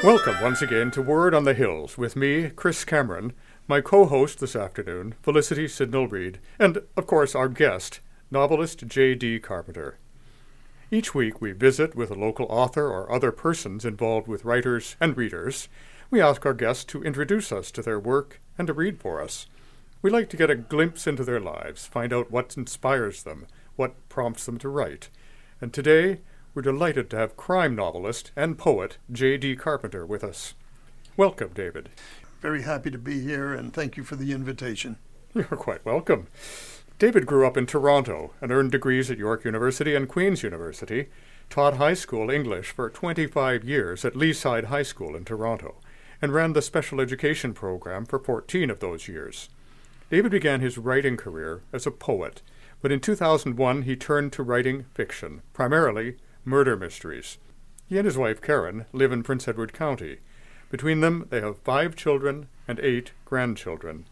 Welcome once again to Word on the Hills with me, Chris Cameron, my co-host this afternoon, Felicity Sidnall-Reid, and, of course, our guest, novelist J.D. Carpenter. Each week we visit with a local author or other persons involved with writers and readers. We ask our guests to introduce us to their work and to read for us. We like to get a glimpse into their lives, find out what inspires them, what prompts them to write. And today, we're delighted to have crime novelist and poet J.D. Carpenter with us. Welcome, David. Very happy to be here, and thank you for the invitation. You're quite welcome. David grew up in Toronto and earned degrees at York University and Queen's University, taught high school English for 25 years at Leaside High School in Toronto, and ran the special education program for 14 of those years. David began his writing career as a poet, but in 2001 he turned to writing fiction, primarily murder mysteries. He and his wife, Karen, live in Prince Edward County. Between them, they have 5 children and 8 grandchildren.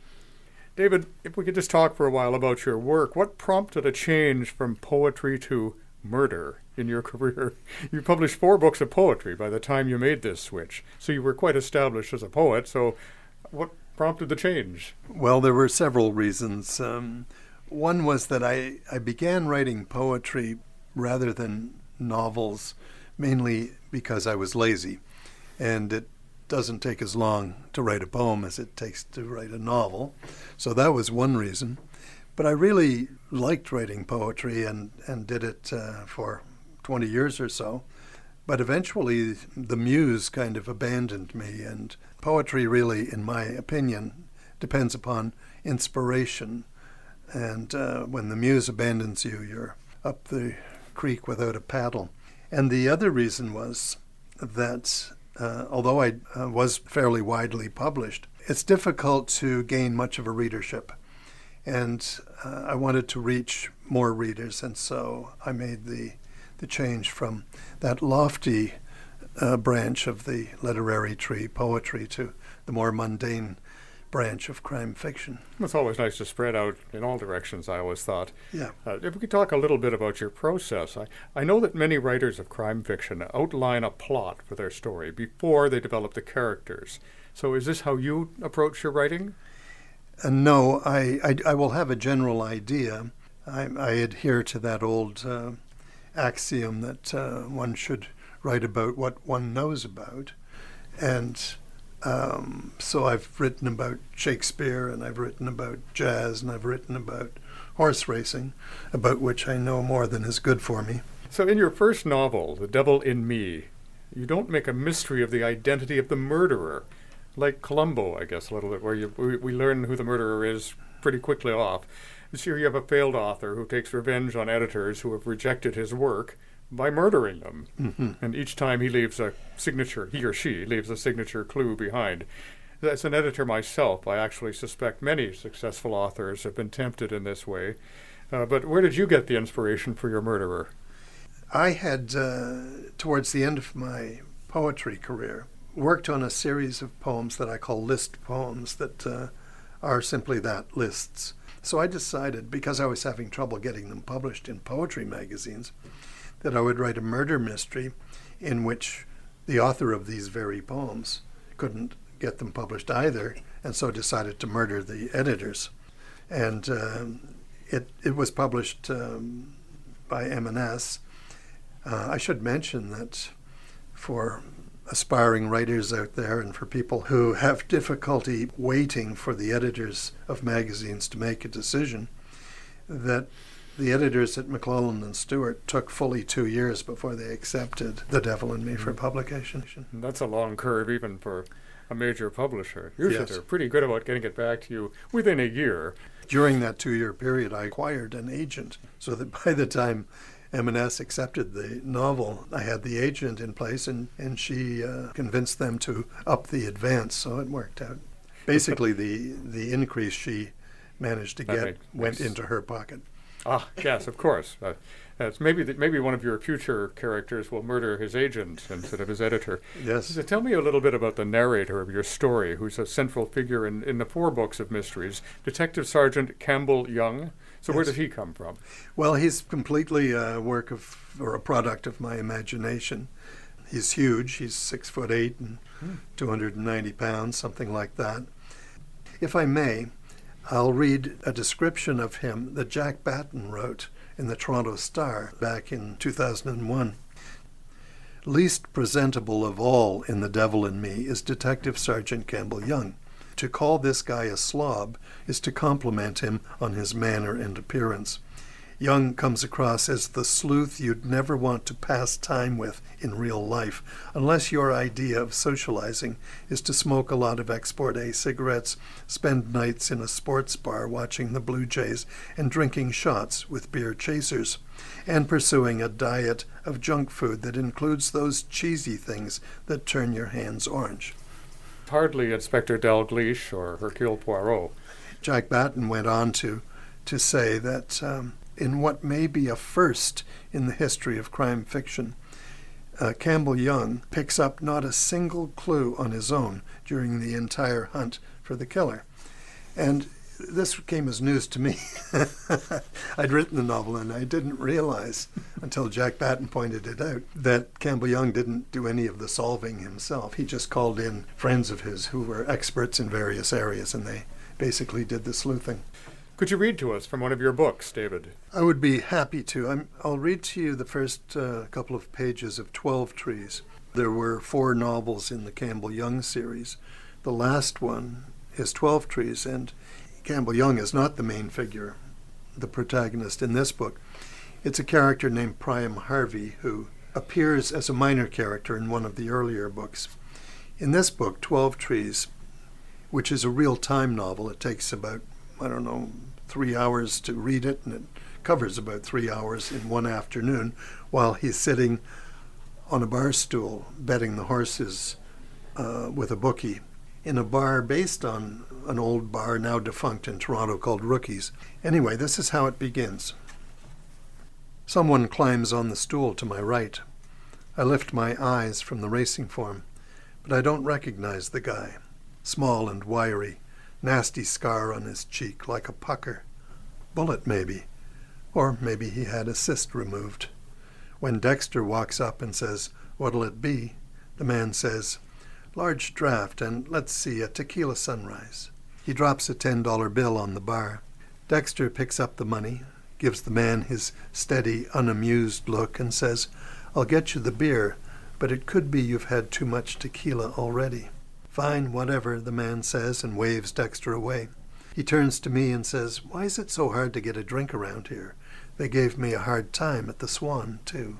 David, if we could just talk for a while about your work, what prompted a change from poetry to murder in your career? You published 4 books of poetry by the time you made this switch, so you were quite established as a poet, so what prompted the change? Well, there were several reasons. One was that I began writing poetry rather than novels, mainly because I was lazy. And it doesn't take as long to write a poem as it takes to write a novel. So that was one reason. But I really liked writing poetry and did it for 20 years or so. But eventually the muse kind of abandoned me, and poetry really, in my opinion, depends upon inspiration. And when the muse abandons you, you're up the creek without a paddle. And the other reason was that although I was fairly widely published, it's difficult to gain much of a readership. And I wanted to reach more readers, and so I made the change from that lofty branch of the literary tree, poetry, to the more mundane branch of crime fiction. It's always nice to spread out in all directions, I always thought. Yeah. If we could talk a little bit about your process. I know that many writers of crime fiction outline a plot for their story before they develop the characters. So is this how you approach your writing? No, I will have a general idea. I adhere to that old axiom that one should write about what one knows about. And so I've written about Shakespeare, and I've written about jazz, and I've written about horse racing, about which I know more than is good for me. So in your first novel, The Devil in Me, you don't make a mystery of the identity of the murderer, like Columbo, I guess, a little bit, where we learn who the murderer is pretty quickly off. Here you have a failed author who takes revenge on editors who have rejected his work by murdering them. Mm-hmm. And each time he leaves a signature, he or she leaves a signature clue behind. As an editor myself, I actually suspect many successful authors have been tempted in this way. But where did you get the inspiration for your murderer? I had, towards the end of my poetry career, worked on a series of poems that I call list poems that are simply that, lists. So I decided, because I was having trouble getting them published in poetry magazines, that I would write a murder mystery in which the author of these very poems couldn't get them published either, and so decided to murder the editors. And it was published by M&S. I should mention that for aspiring writers out there and for people who have difficulty waiting for the editors of magazines to make a decision, that the editors at McClellan and Stewart took fully 2 years before they accepted The Devil in Me for publication. That's a long curve even for a major publisher. Usually Yes. They're pretty good about getting it back to you within a year. During that 2-year period, I acquired an agent, so that by the time M&S accepted the novel, I had the agent in place, and she convinced them to up the advance, so it worked out. Basically, the increase she managed to get went into her pocket. Ah, yes, of course. It's maybe one of your future characters will murder his agent instead of his editor. Yes. So tell me a little bit about the narrator of your story, who's a central figure in the 4 books of mysteries, Detective Sergeant Campbell Young. So Yes. where does he come from? Well, he's completely a product of my imagination. He's huge. He's 6'8" and 290 pounds, something like that. If I may, I'll read a description of him that Jack Batten wrote in the Toronto Star back in 2001. Least presentable of all in The Devil in Me is Detective Sergeant Campbell Young. To call this guy a slob is to compliment him on his manner and appearance. Young comes across as the sleuth you'd never want to pass time with in real life, unless your idea of socializing is to smoke a lot of Export A cigarettes, spend nights in a sports bar watching the Blue Jays and drinking shots with beer chasers, and pursuing a diet of junk food that includes those cheesy things that turn your hands orange. Hardly Inspector Dalgleish or Hercule Poirot. Jack Batten went on to say that in what may be a first in the history of crime fiction, Campbell Young picks up not a single clue on his own during the entire hunt for the killer. And this came as news to me. I'd written the novel and I didn't realize until Jack Batten pointed it out that Campbell Young didn't do any of the solving himself. He just called in friends of his who were experts in various areas and they basically did the sleuthing. Could you read to us from one of your books, David? I would be happy to. I'll read to you the first couple of pages of 12 Trees. There were 4 novels in the Campbell Young series. The last one is 12 Trees, and Campbell Young is not the main figure, the protagonist in this book. It's a character named Priam Harvey who appears as a minor character in one of the earlier books. In this book, 12 Trees, which is a real-time novel, it takes about 3 hours to read it, and it covers about 3 hours in one afternoon while he's sitting on a bar stool betting the horses with a bookie in a bar based on an old bar now defunct in Toronto called Rookies. Anyway, this is how it begins. Someone climbs on the stool to my right. I lift my eyes from the racing form, but I don't recognize the guy. Small and wiry, nasty scar on his cheek like a pucker. Bullet, maybe. Or maybe he had a cyst removed. When Dexter walks up and says, "What'll it be?" the man says, "Large draft and, let's see, a tequila sunrise." He drops a $10 bill on the bar. Dexter picks up the money, gives the man his steady, unamused look, and says, "I'll get you the beer, but it could be you've had too much tequila already." "Fine, whatever," the man says and waves Dexter away. He turns to me and says, "Why is it so hard to get a drink around here? They gave me a hard time at the Swan, too."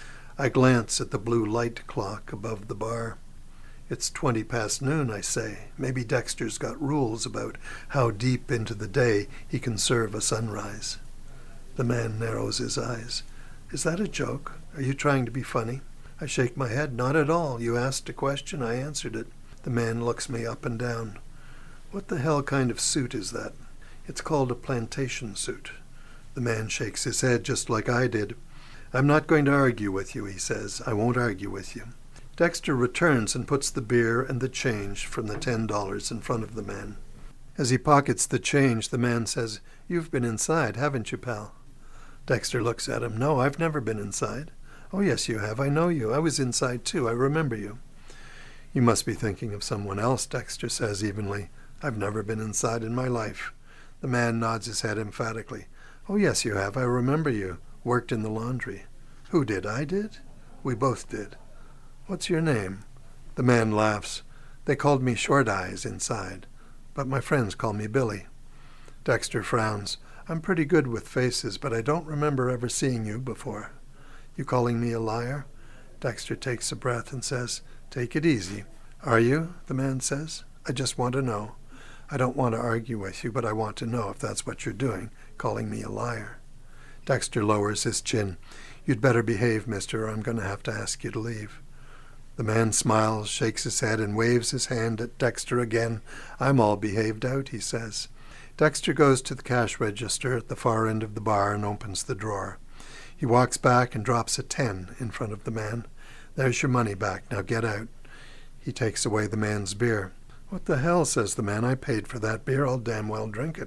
I glance at the blue light clock above the bar. "It's 20 past noon," I say. Maybe Dexter's got rules about how deep into the day he can serve a sunrise. The man narrows his eyes. "Is that a joke? Are you trying to be funny?" I shake my head. "Not at all. You asked a question, I answered it." The man looks me up and down. "What the hell kind of suit is that?" "It's called a plantation suit." The man shakes his head just like I did. "I'm not going to argue with you," he says. "I won't argue with you." Dexter returns and puts the beer and the change from the $10 in front of the man. As he pockets the change, the man says, "You've been inside, haven't you, pal?" Dexter looks at him. "No, I've never been inside." "Oh, yes, you have. I know you. I was inside, too. I remember you." "You must be thinking of someone else," Dexter says evenly. "I've never been inside in my life." The man nods his head emphatically. "Oh, yes, you have. I remember you. Worked in the laundry." "Who did? I did?" "We both did." "What's your name?" The man laughs. "They called me Short Eyes inside, but my friends call me Billy." Dexter frowns. "I'm pretty good with faces, but I don't remember ever seeing you before." "You calling me a liar?" Dexter takes a breath and says, "Take it easy." "Are you?" the man says. "I just want to know. I don't want to argue with you, but I want to know if that's what you're doing, calling me a liar." Dexter lowers his chin. "You'd better behave, mister, or I'm going to have to ask you to leave." The man smiles, shakes his head, and waves his hand at Dexter again. "I'm all behaved out," he says. Dexter goes to the cash register at the far end of the bar and opens the drawer. He walks back and drops a 10 in front of the man. "There's your money back. Now get out." He takes away the man's beer. "What the hell," says the man. "I paid for that beer. I'll damn well drink it."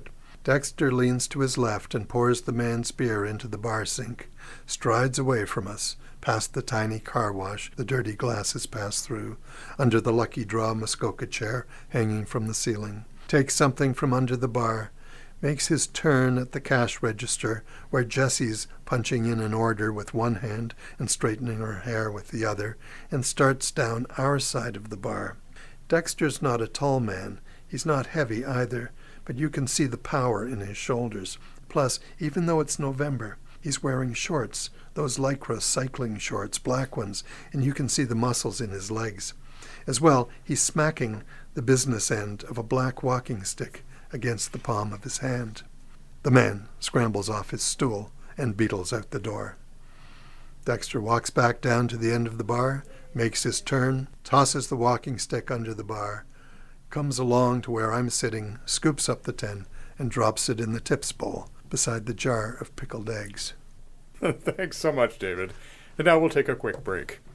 Dexter leans to his left and pours the man's beer into the bar sink, strides away from us, past the tiny car wash the dirty glasses pass through, under the Lucky Draw Muskoka chair hanging from the ceiling, takes something from under the bar, makes his turn at the cash register where Jessie's punching in an order with one hand and straightening her hair with the other, and starts down our side of the bar. Dexter's not a tall man. He's not heavy either, but you can see the power in his shoulders. Plus, even though it's November, he's wearing shorts, those Lycra cycling shorts, black ones, and you can see the muscles in his legs. As well, he's smacking the business end of a black walking stick against the palm of his hand. The man scrambles off his stool and beetles out the door. Dexter walks back down to the end of the bar, makes his turn, tosses the walking stick under the bar, comes along to where I'm sitting, scoops up the 10, and drops it in the tips bowl beside the jar of pickled eggs. Thanks so much, David. And now we'll take a quick break.